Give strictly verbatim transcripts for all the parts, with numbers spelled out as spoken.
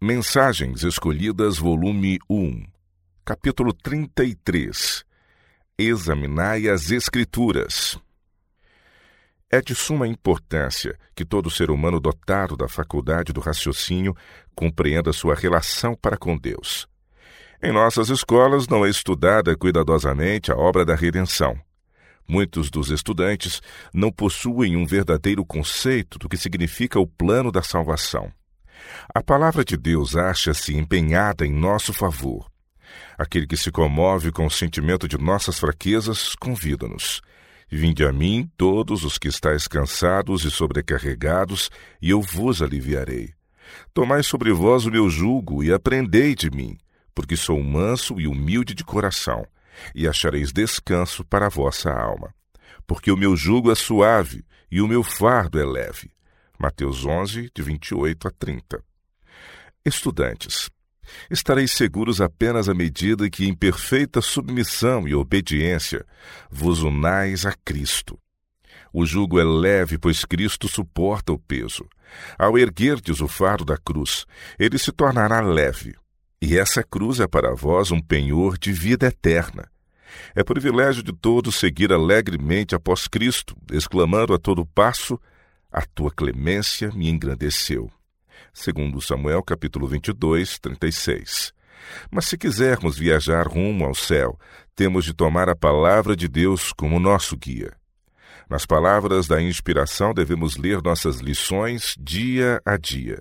Mensagens Escolhidas, volume um, capítulo trinta e três. Examinai as Escrituras. É de suma importância que todo ser humano dotado da faculdade do raciocínio compreenda sua relação para com Deus. Em nossas escolas não é estudada cuidadosamente a obra da redenção. Muitos dos estudantes não possuem um verdadeiro conceito do que significa o plano da salvação. A palavra de Deus acha-se empenhada em nosso favor. Aquele que se comove com o sentimento de nossas fraquezas, convida-nos. Vinde a mim, todos os que estáis cansados e sobrecarregados, e eu vos aliviarei. Tomai sobre vós o meu jugo e aprendei de mim, porque sou manso e humilde de coração, e achareis descanso para a vossa alma. Porque o meu jugo é suave e o meu fardo é leve. Mateus onze, de vinte e oito a trinta. Estudantes, estareis seguros apenas à medida que, em perfeita submissão e obediência, vos unais a Cristo. O jugo é leve, pois Cristo suporta o peso. Ao erguerdes o fardo da cruz, ele se tornará leve. E essa cruz é para vós um penhor de vida eterna. É privilégio de todos seguir alegremente após Cristo, exclamando a todo passo: a tua clemência me engrandeceu. Segundo Samuel, capítulo vinte e dois, trinta e seis. Mas se quisermos viajar rumo ao céu, temos de tomar a palavra de Deus como nosso guia. Nas palavras da inspiração devemos ler nossas lições dia a dia.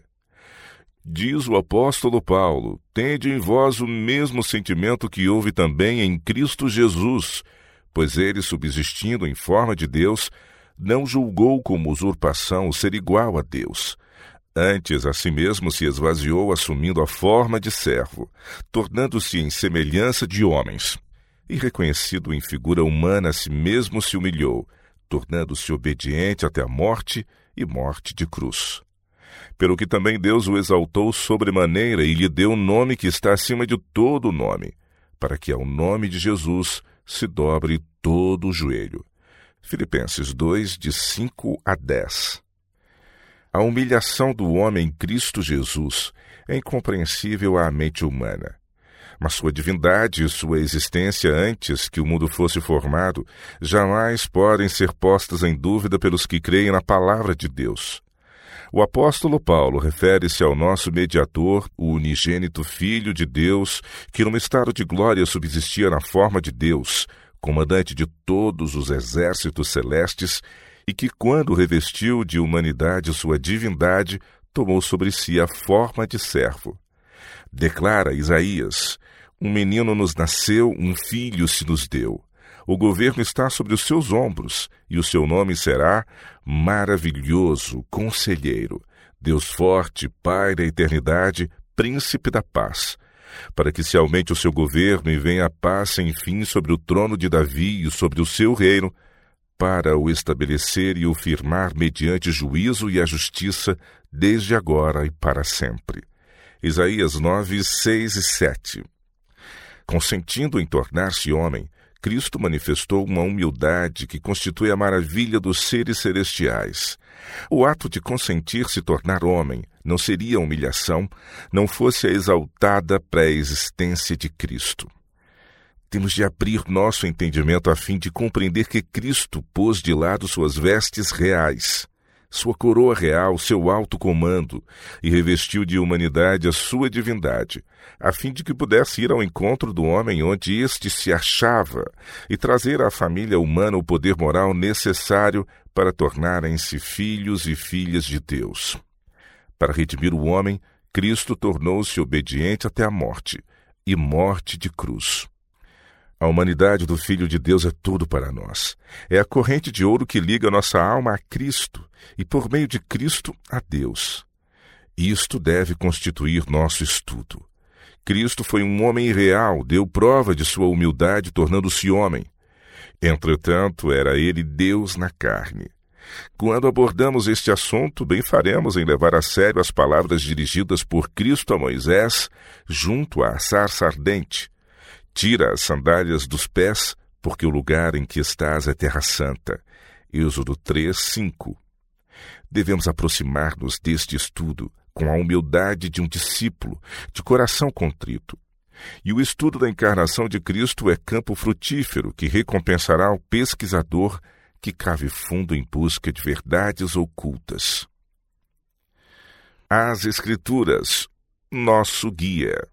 Diz o apóstolo Paulo: tende em vós o mesmo sentimento que houve também em Cristo Jesus, pois ele, subsistindo em forma de Deus, não julgou como usurpação o ser igual a Deus. Antes, a si mesmo se esvaziou, assumindo a forma de servo, tornando-se em semelhança de homens. E reconhecido em figura humana, a si mesmo se humilhou, tornando-se obediente até a morte e morte de cruz. Pelo que também Deus o exaltou sobremaneira e lhe deu um nome que está acima de todo nome, para que ao nome de Jesus se dobre todo o joelho. Filipenses dois, de cinco a dez. A humilhação do homem em Cristo Jesus é incompreensível à mente humana. Mas sua divindade e sua existência antes que o mundo fosse formado jamais podem ser postas em dúvida pelos que creem na palavra de Deus. O apóstolo Paulo refere-se ao nosso mediador, o unigênito Filho de Deus, que num estado de glória subsistia na forma de Deus, comandante de todos os exércitos celestes, e que, quando revestiu de humanidade sua divindade, tomou sobre si a forma de servo. Declara Isaías: um menino nos nasceu, um filho se nos deu. O governo está sobre os seus ombros, e o seu nome será Maravilhoso, Conselheiro, Deus Forte, Pai da Eternidade, Príncipe da Paz, para que se aumente o seu governo e venha a paz sem fim sobre o trono de Davi e sobre o seu reino, para o estabelecer e o firmar mediante juízo e a justiça, desde agora e para sempre. Isaías nove, seis e sete. Consentindo em tornar-se homem, Cristo manifestou uma humildade que constitui a maravilha dos seres celestiais. O ato de consentir se tornar homem não seria humilhação, não fosse a exaltada pré-existência de Cristo. Temos de abrir nosso entendimento a fim de compreender que Cristo pôs de lado suas vestes reais, sua coroa real, seu alto comando, e revestiu de humanidade a sua divindade, a fim de que pudesse ir ao encontro do homem onde este se achava e trazer à família humana o poder moral necessário para tornarem-se filhos e filhas de Deus. Para redimir o homem, Cristo tornou-se obediente até a morte, e morte de cruz. A humanidade do Filho de Deus é tudo para nós. É a corrente de ouro que liga nossa alma a Cristo e, por meio de Cristo, a Deus. Isto deve constituir nosso estudo. Cristo foi um homem real, deu prova de sua humildade, tornando-se homem. Entretanto, era ele Deus na carne. Quando abordamos este assunto, bem faremos em levar a sério as palavras dirigidas por Cristo a Moisés junto à sarça ardente. Tira as sandálias dos pés, porque o lugar em que estás é terra santa. Êxodo três, cinco. Devemos aproximar-nos deste estudo com a humildade de um discípulo, de coração contrito. E o estudo da encarnação de Cristo é campo frutífero que recompensará o pesquisador que cave fundo em busca de verdades ocultas. As Escrituras, nosso guia.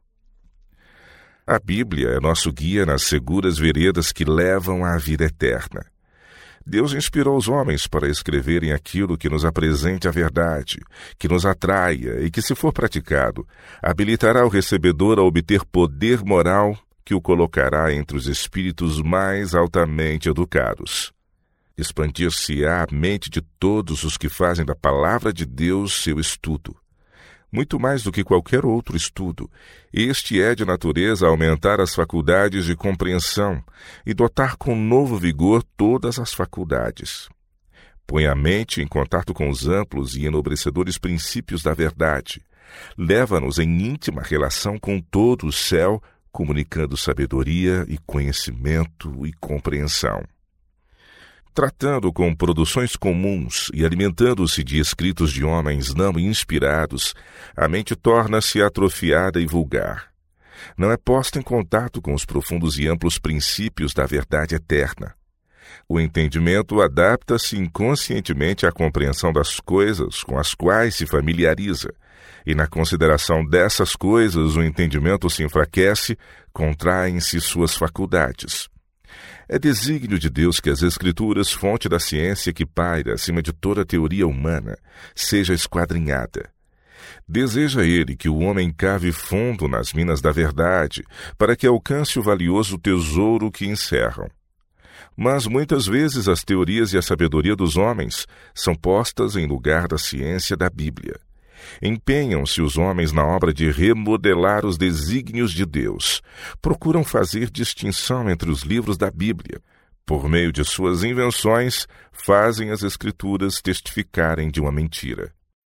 A Bíblia é nosso guia nas seguras veredas que levam à vida eterna. Deus inspirou os homens para escreverem aquilo que nos apresente a verdade, que nos atraia e que, se for praticado, habilitará o recebedor a obter poder moral que o colocará entre os espíritos mais altamente educados. Expandir-se-á a mente de todos os que fazem da Palavra de Deus seu estudo. Muito mais do que qualquer outro estudo, este é de natureza aumentar as faculdades de compreensão e dotar com novo vigor todas as faculdades. Põe a mente em contato com os amplos e enobrecedores princípios da verdade. Leva-nos em íntima relação com todo o céu, comunicando sabedoria e conhecimento e compreensão. Tratando com produções comuns e alimentando-se de escritos de homens não inspirados, a mente torna-se atrofiada e vulgar. Não é posta em contato com os profundos e amplos princípios da verdade eterna. O entendimento adapta-se inconscientemente à compreensão das coisas com as quais se familiariza, e na consideração dessas coisas o entendimento se enfraquece, contraem-se suas faculdades. É desígnio de Deus que as Escrituras, fonte da ciência que paira acima de toda teoria humana, seja esquadrinhada. Deseja Ele que o homem cave fundo nas minas da verdade, para que alcance o valioso tesouro que encerram. Mas muitas vezes as teorias e a sabedoria dos homens são postas em lugar da ciência da Bíblia. Empenham-se os homens na obra de remodelar os desígnios de Deus. Procuram fazer distinção entre os livros da Bíblia. Por meio de suas invenções, fazem as Escrituras testificarem de uma mentira.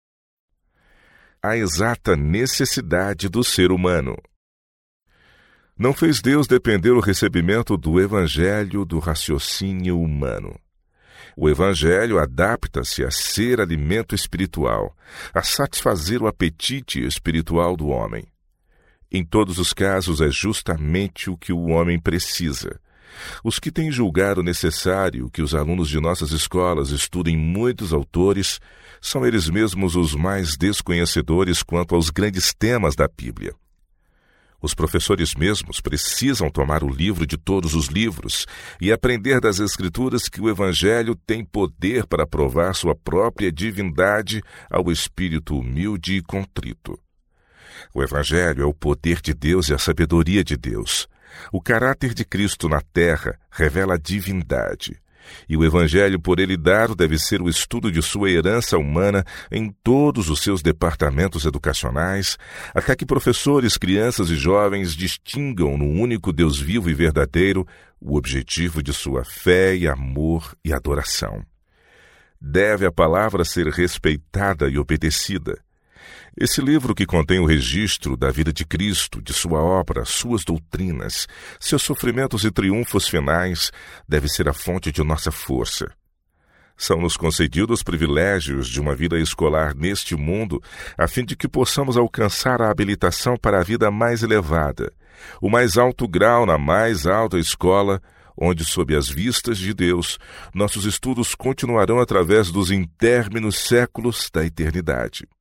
A exata necessidade do ser humano. Não fez Deus depender o recebimento do Evangelho do raciocínio humano. O Evangelho adapta-se a ser alimento espiritual, a satisfazer o apetite espiritual do homem. Em todos os casos é justamente o que o homem precisa. Os que têm julgado necessário que os alunos de nossas escolas estudem muitos autores são eles mesmos os mais desconhecedores quanto aos grandes temas da Bíblia. Os professores mesmos precisam tomar o livro de todos os livros e aprender das Escrituras que o Evangelho tem poder para provar sua própria divindade ao espírito humilde e contrito. O Evangelho é o poder de Deus e a sabedoria de Deus. O caráter de Cristo na terra revela a divindade. E o Evangelho por ele dado deve ser o estudo de sua herança humana em todos os seus departamentos educacionais, até que professores, crianças e jovens distingam no único Deus vivo e verdadeiro o objetivo de sua fé e amor e adoração. Deve a palavra ser respeitada e obedecida. Esse livro que contém o registro da vida de Cristo, de sua obra, suas doutrinas, seus sofrimentos e triunfos finais, deve ser a fonte de nossa força. São-nos concedidos privilégios de uma vida escolar neste mundo, a fim de que possamos alcançar a habilitação para a vida mais elevada, o mais alto grau na mais alta escola, onde, sob as vistas de Deus, nossos estudos continuarão através dos interminos séculos da eternidade.